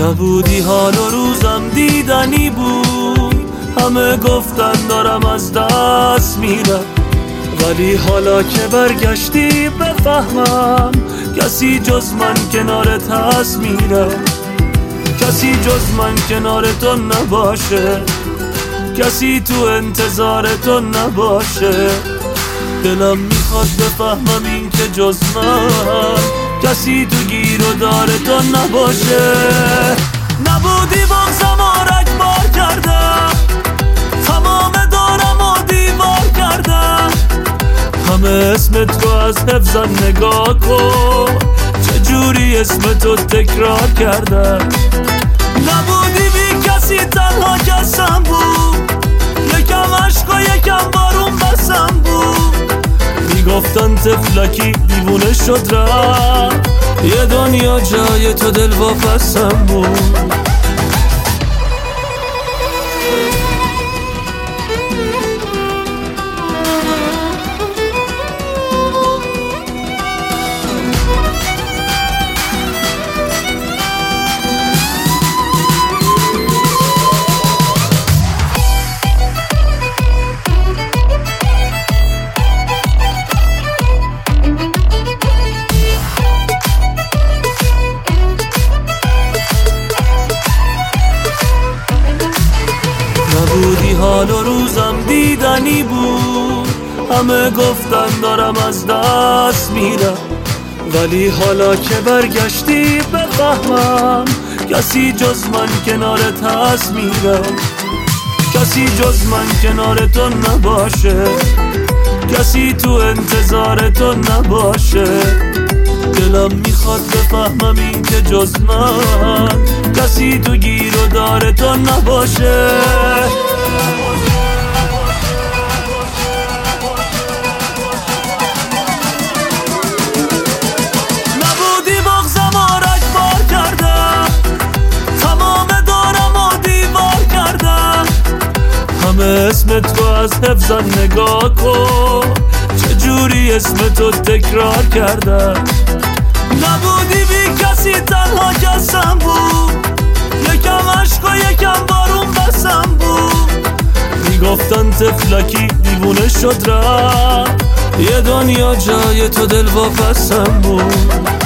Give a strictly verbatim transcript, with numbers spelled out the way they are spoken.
نبودی حال و روزم دیدنی بود، همه گفتن دارم از دست میرم، ولی حالا که برگشتی بفهمم کسی جز من کنارت هست میرم، کسی جز من کنار تو نباشه، کسی تو انتظار تو نباشه. دلم میخواد بفهمم این که جز من کسی تو گیر و دار تو نباشه. نبودی بغزم و رگبار کردم، تمام دارم و دیوار کردم، همه اسم تو از حفظم نگاه کن، چجوری اسم تو تکرار کردم. نبودی بی کسی تنها کسم بود، یکم عشق و یکم بارون بسم بود، میگفتن تفلکی دیوونه شد رفت، یه دنیا جای تو دل واپسم بود. نبودی حال و روزم دیدنی بود، همه گفتن دارم از دست میرم، ولی حالا که برگشتی بفهمم کسی جز من کنارت هست میرم، کسی جز من کنار تو نباشه، کسی تو انتظار تو نباشه. دلم میخواد بفهمم این که جز من کسی تو گیر و دار تو نباشه. نبودی بغزم و رگبار کردم، تمام دارم و دیوار کردم، همه اسم تو از حفظم نگاه کن، چجوری اسم تو تکرار کردم. نبودی بی کسی تنها کسم بود، یکم عشق و یکم بارون بسم بود، میگفتن تفلکی دیوونه شد رفت، یه دنیا جای تو دل واپسم بود.